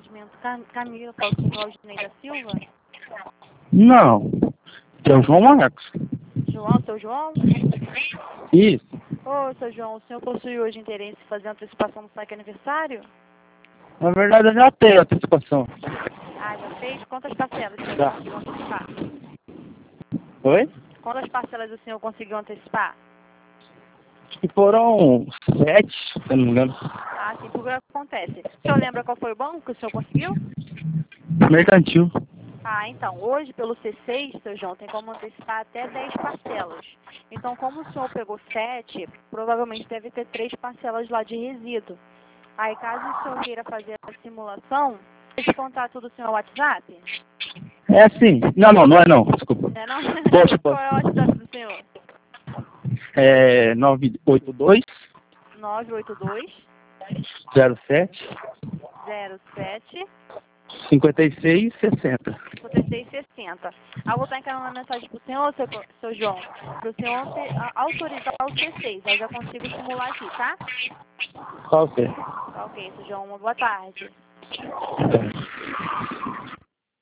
atendimento Camila, fala com o Claudinei da Silva. Não. É o João Marcos. João, seu João? Isso. Ô, seu João, o senhor possui hoje interesse em fazer antecipação no saque aniversário? Na verdade, eu já tenho antecipação. Ah, já fez? Quantas parcelas o senhor Já. conseguiu antecipar? Oi? Quantas parcelas o senhor conseguiu antecipar? Acho que foram 7, se eu não me engano. Ah, sim, por que acontece? O senhor lembra qual foi o banco que o senhor conseguiu? Mercantil. Ah, então, hoje pelo C6, seu João, tem como antecipar até 10 parcelas. Então, como o senhor pegou 7, provavelmente deve ter 3 parcelas lá de resíduo. Aí, caso o senhor queira fazer a simulação, esse contato do senhor é o WhatsApp? É sim. Não é não. Desculpa. É, não? Poxa, Qual é o WhatsApp do senhor? É 982 982 07 07 56 60. 5660. Eu vou estar encaminhando uma mensagem para o senhor, seu João, para o senhor autorizar o C6. Aí eu já consigo simular aqui, tá? Qual que é? Tá ok, seu João. Uma boa tarde. Tá.